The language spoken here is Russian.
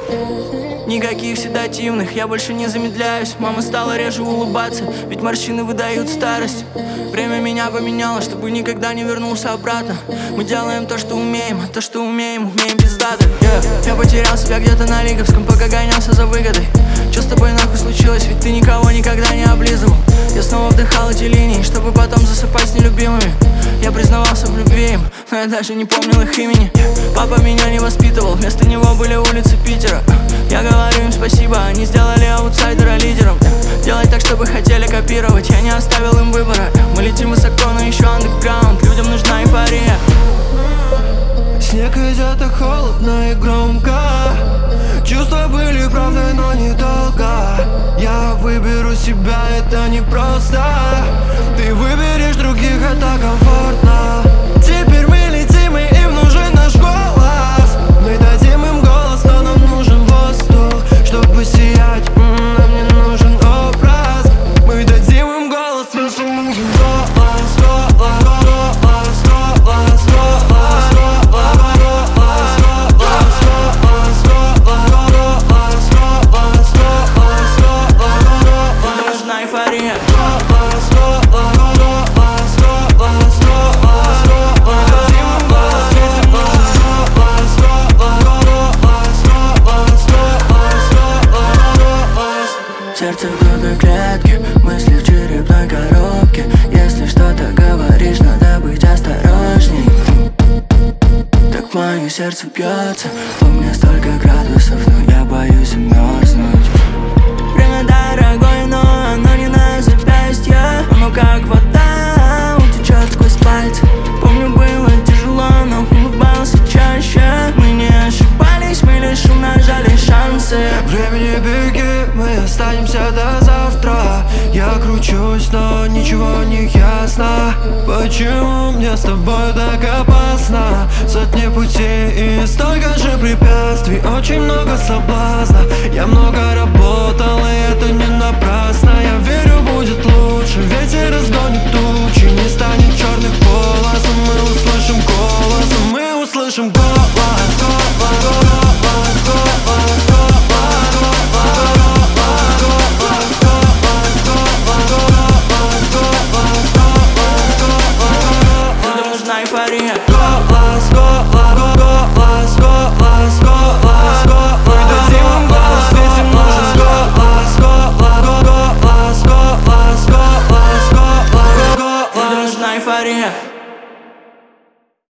Никаких седативных, я больше не замедляюсь. Мама стала реже улыбаться, ведь морщины выдают старость. Время меня поменяло, чтобы никогда не вернулся обратно. Мы делаем то, что умеем, а то, что умеем пиздато. Я потерял себя где-то на Лиговском, пока гонялся за выгодой. Чё с тобой нахуй случилось, ведь ты никого никогда не облизывал. Я снова вдыхал эти линии, чтобы потом засыпать с нелюбимыми. Я признавался в любви им, но я даже не помнил их имени. Папа меня не воспитывал, вместо него были улицы Питера. Я говорю им спасибо, они сделали аутсайдера лидером. Делать так, чтобы хотели копировать, я не оставил им выбора. Мы летим высоко, но еще андеграунд, людям нужна эйфория. Снег идет так холодно и громко. Чувства были правдой, но недолго. Я выберу себя, это непросто. Ты выберешь других, это комфортно. Теперь мы летим, и им нужен наш голос. Мы дадим им голос, но нам нужен воздух, чтобы сиять, нам не нужен образ. Мы дадим им голос, нам нужен голос, голос, голос, голос, голос, голос. Нужна эйфория. Сердце в грудной клетке, мысли в черепной коробке. Если что-то говоришь, надо быть осторожней. Так мое сердце бьется, у меня столько градусов, но я боюсь умерзнуть. Время дорогое, но оно не на запястье. Оно как вода утечет сквозь пальцы. Помню, было тяжело, но улыбался чаще. Мы не ошибались, мы лишь умножали шансы. Времени беги, мы останемся до завтра. Я кручусь, но ничего не ясно. Почему мне с тобой так опасно? Сотни путей и столько же препятствий. Очень много соблазна. Я много работал, и это не напрасно. Я верю, будет лучше. Ветер разгонит тучи, не станет черных полос. Мы услышим голос, мы услышим голос.